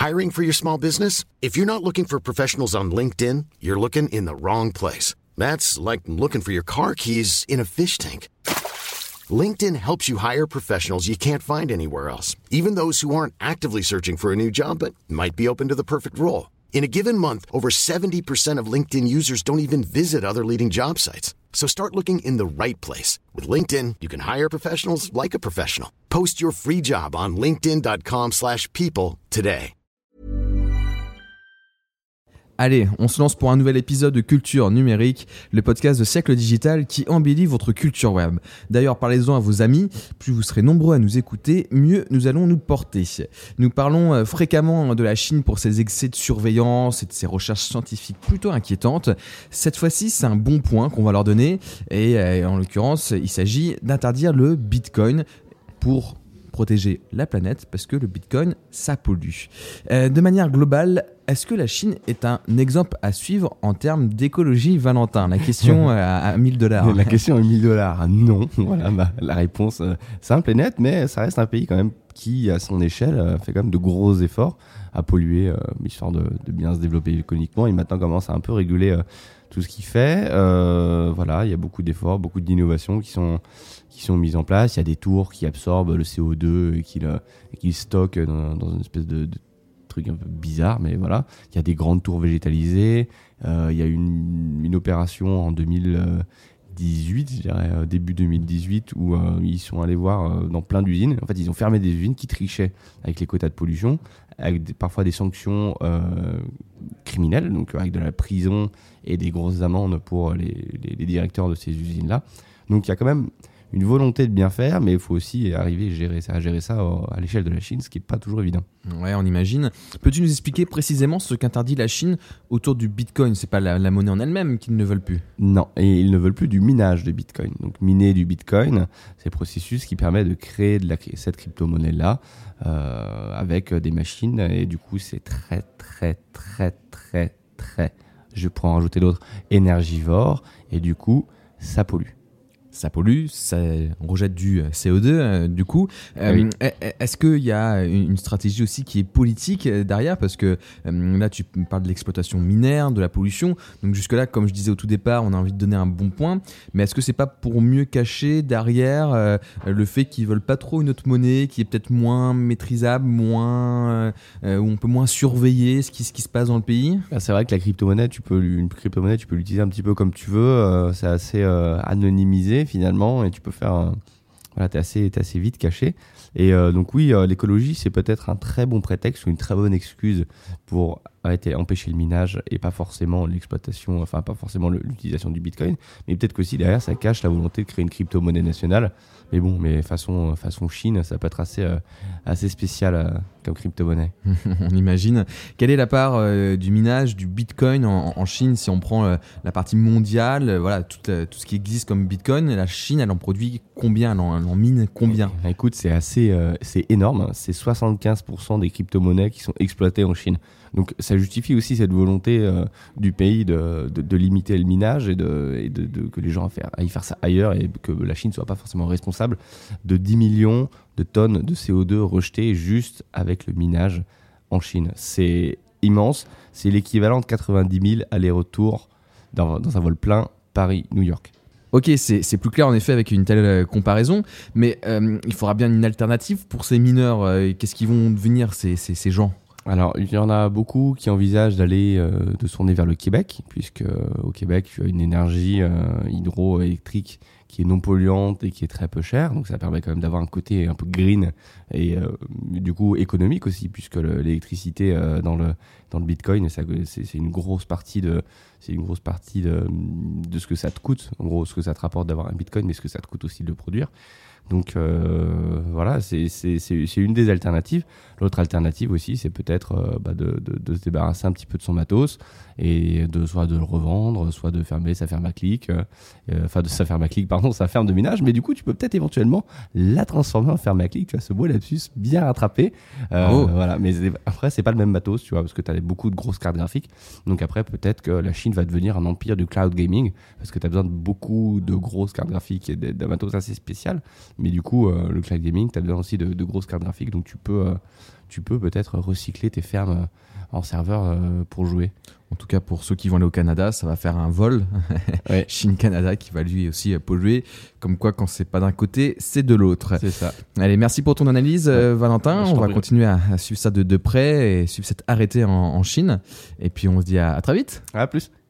Hiring for your small business? If you're not looking for professionals on LinkedIn, you're looking in the wrong place. That's like looking for your car keys in a fish tank. LinkedIn helps you hire professionals you can't find anywhere else, even those who aren't actively searching for a new job but might be open to the perfect role. In a given month, over 70% of LinkedIn users don't even visit other leading job sites. So start looking in the right place. With LinkedIn, you can hire professionals like a professional. Post your free job on linkedin.com/people today. Allez, on se lance pour un nouvel épisode de Culture Numérique, le podcast de Siècle Digital qui embellit votre culture web. D'ailleurs, parlez-en à vos amis, plus vous serez nombreux à nous écouter, mieux nous allons nous porter. Nous parlons fréquemment de la Chine pour ses excès de surveillance et de ses recherches scientifiques plutôt inquiétantes. Cette fois-ci, c'est un bon point qu'on va leur donner et en l'occurrence, il s'agit d'interdire le Bitcoin pour protéger la planète parce que le Bitcoin, ça pollue. De manière globale, est-ce que la Chine est un exemple à suivre en termes d'écologie, Valentin? La question à $1000. La question à $1000, non. Voilà, la réponse simple et nette, mais ça reste un pays quand même qui, à son échelle, fait quand même de gros efforts à polluer, histoire de bien se développer économiquement. Et maintenant commence à un peu réguler tout ce qu'il fait. Voilà, il y a beaucoup d'efforts, beaucoup d'innovations qui sont mises en place. Il y a des tours qui absorbent le CO2 et qui le stockent dans une espèce de truc un peu bizarre, mais voilà. Il y a des grandes tours végétalisées. Il y a une opération en 2018, je dirais début 2018, où ils sont allés voir dans plein d'usines. En fait, ils ont fermé des usines qui trichaient avec les quotas de pollution, avec parfois des sanctions criminelles, donc avec de la prison et des grosses amendes pour les directeurs de ces usines-là. Donc il y a quand même une volonté de bien faire, mais il faut aussi arriver à gérer ça à l'échelle de la Chine, ce qui n'est pas toujours évident. Ouais, on imagine. Peux-tu nous expliquer précisément ce qu'interdit la Chine autour du Bitcoin? C'est pas la monnaie en elle-même qu'ils ne veulent plus. Non, et ils ne veulent plus du minage de Bitcoin. Donc miner du Bitcoin, c'est le processus qui permet de créer cette crypto-monnaie-là avec des machines, et du coup c'est très, je pourrais en rajouter d'autres, énergivore, et du coup ça pollue. Ça pollue, on rejette du CO2 du coup. Oui. Est-ce qu'il y a une stratégie aussi qui est politique derrière? Parce que là, tu parles de l'exploitation minière, de la pollution. Donc jusque-là, comme je disais au tout départ, on a envie de donner un bon point. Mais est-ce que c'est pas pour mieux cacher derrière le fait qu'ils veulent pas trop une autre monnaie qui est peut-être moins maîtrisable, où on peut moins surveiller ce qui se passe dans le pays? C'est vrai que la crypto-monnaie, tu peux l'utiliser un petit peu comme tu veux. C'est assez anonymisé finalement, et tu peux faire t'es assez vite caché, et donc oui, l'écologie, c'est peut-être un très bon prétexte ou une très bonne excuse pour empêcher le minage et pas forcément l'exploitation, enfin pas forcément l'utilisation du Bitcoin, mais peut-être qu'aussi derrière ça cache la volonté de créer une crypto-monnaie nationale. Mais façon Chine, ça peut être assez spécial comme crypto-monnaie. On imagine. Quelle est la part du minage du Bitcoin en Chine, si on prend la partie mondiale, tout ce qui existe comme Bitcoin? La Chine, elle en produit combien? Elle en mine combien? Écoute, c'est énorme. C'est 75% des crypto-monnaies qui sont exploitées en Chine. Donc ça justifie aussi cette volonté du pays de limiter le minage et que les gens aillent faire ça ailleurs, et que la Chine ne soit pas forcément responsable de 10 millions de tonnes de CO2 rejetées juste avec le minage en Chine. C'est immense, c'est l'équivalent de 90 000 allers-retours dans un vol plein Paris-New York. Ok, c'est plus clair en effet avec une telle comparaison, mais il faudra bien une alternative pour ces mineurs. Qu'est-ce qu'ils vont devenir ces gens? Alors, il y en a beaucoup qui envisagent de se tourner vers le Québec, puisque au Québec, tu as une énergie hydroélectrique qui est non polluante et qui est très peu chère. Donc, ça permet quand même d'avoir un côté un peu green et du coup économique aussi, puisque l'électricité dans le Bitcoin, c'est une grosse partie de ce que ça te coûte. En gros, ce que ça te rapporte d'avoir un Bitcoin, mais ce que ça te coûte aussi de le produire. Donc c'est une des alternatives. L'autre alternative aussi, c'est peut-être de se débarrasser un petit peu de son matos et soit de le revendre, soit de fermer sa ferme à clic, sa ferme de minage. Mais du coup, tu peux peut-être éventuellement la transformer en ferme à clic. Tu vois, ce beau lapsus bien rattrapé. Voilà. Mais après, c'est pas le même matos, tu vois, parce que tu as beaucoup de grosses cartes graphiques. Donc après, peut-être que la Chine va devenir un empire du cloud gaming, parce que tu as besoin de beaucoup de grosses cartes graphiques et d'un matos assez spécial. Mais du coup, le cloud gaming, tu as besoin aussi de grosses cartes graphiques, donc tu peux tu peux peut-être recycler tes fermes en serveur pour jouer. En tout cas, pour ceux qui vont aller au Canada, ça va faire un vol Ouais. Chine-Canada qui va lui aussi polluer. Comme quoi, quand c'est pas d'un côté, c'est de l'autre. C'est ça. Allez, merci pour ton analyse, Valentin. Je On t'en va prie. continuer à suivre ça de près et suivre cet arrêté en Chine. Et puis, on se dit à très vite. À plus.